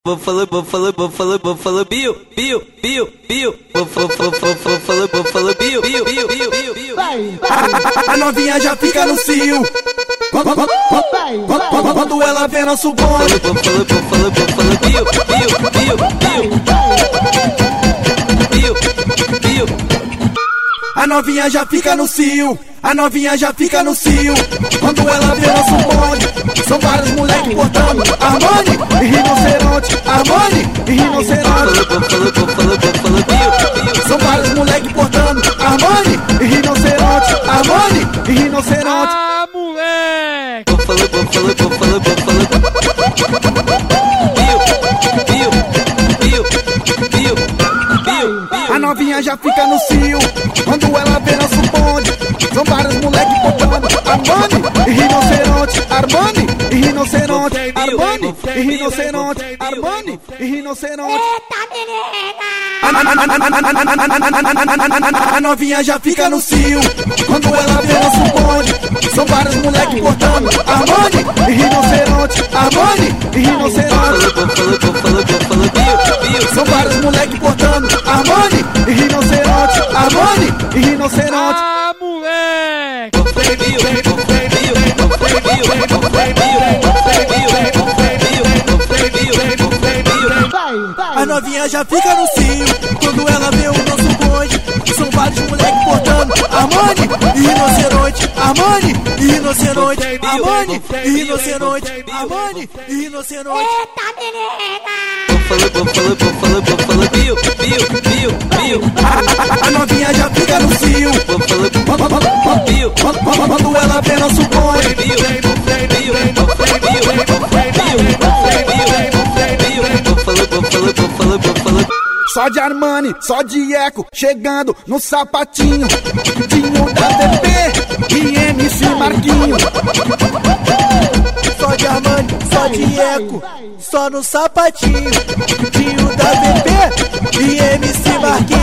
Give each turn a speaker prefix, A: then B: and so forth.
A: Vou falar, bio. Vou falar, bio.
B: A novinha já fica no cio quando ela vê nosso bonde.
A: Vou falar, bio.
B: A novinha já fica no cio, a novinha já fica no cio quando ela vê nosso bonde. São vários moleques portando Armani e rinoceronte, Armani e rinoceronte.
A: Vou falar, bio.
B: São vários moleques portando Armani e rinoceronte, Armani e rinoceronte.
C: Ah, moleque!
A: Vou falar, bio.
B: A novinha já fica no cio quando ela vê nosso bonde. São vários moleques portando Armani e rinoceronte, Armani e rinoceronte, Armani e rinoceronte, Armani e rinoceronte. A novinha já fica no cio quando ela vê nosso bonde. São vários moleques portando Armani e rinoceronte, Armani e rinoceronte.
A: Vou falar, bio.
B: São vários moleques portando Armani e rinoceronte, Armani e rinoceronte.
C: Ah, moleque!
A: Vou falar, bio.
B: A novinha já fica no cio quando ela vê o nosso bonde. São vários moleques portando Armani e rinoceronte, Armani e rinoceronte, Armani e rinoceronte, Armani e rinoceronte.
A: Vou falar, bio.
B: A novinha já fica no cio quando ela vê nosso bonde. Só de Armani, só de Eco, chegando no sapatinho. Dinho da VP e MC Marquinho. Só de Armani, só de Eco, só no sapatinho. Dinho da VP e MC Marquinho.